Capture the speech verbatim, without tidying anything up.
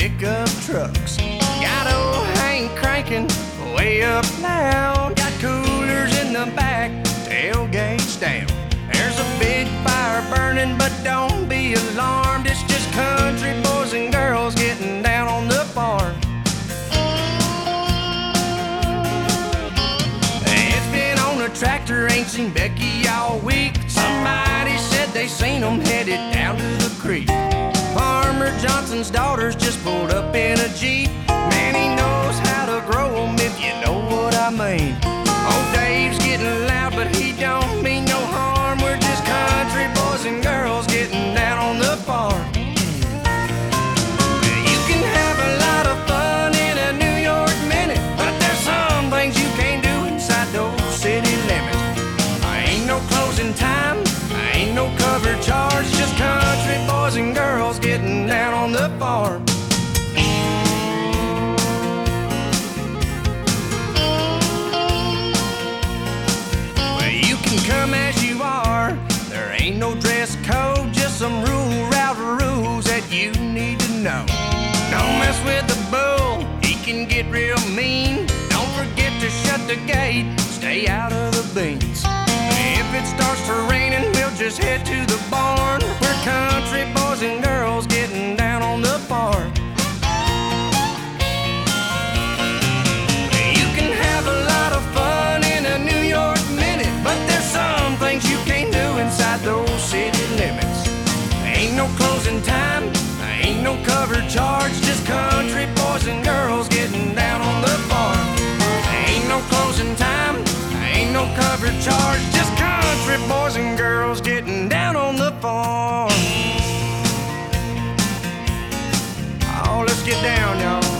pickup trucks. Got old Hank cranking way up loud. Got coolers in the back, tailgates down. There's a big fire burning, but don't be alarmed. It's just country boys and girls getting down on the farm. It's been on a tractor, ain't seen Becky all week. Somebody said they seen them headed down to the creek. Farmer Johnson's daughters just pulled up in a Jeep. Man, he knows how to grow them, if you know what I mean. Old Dave's getting loud, but he don't mean no harm. We're just country boys and girls getting down on the farm. You can have a lot of fun in a New York minute, but there's some things you can't do inside those city limits. I ain't no closing time, I ain't no cover charge, just country boys and girls getting down on the farm. Well, you can come as you are, there ain't no dress code, just some rule route rules that you need to know. Don't mess with the bull, he can get real mean. Don't forget to shut the gate, stay out of the beans. If it starts to raining, we'll just head to the barn. We're country boys and girls getting down on the farm. You can have a lot of fun in a New York minute, but there's some things you can't do inside those city limits. Ain't no closing time, ain't no cover charge, just country boys and girls getting down on the farm. Ain't no closing time, ain't no cover charge, just country boys and girls getting down on the farm. Oh, let's get down, y'all.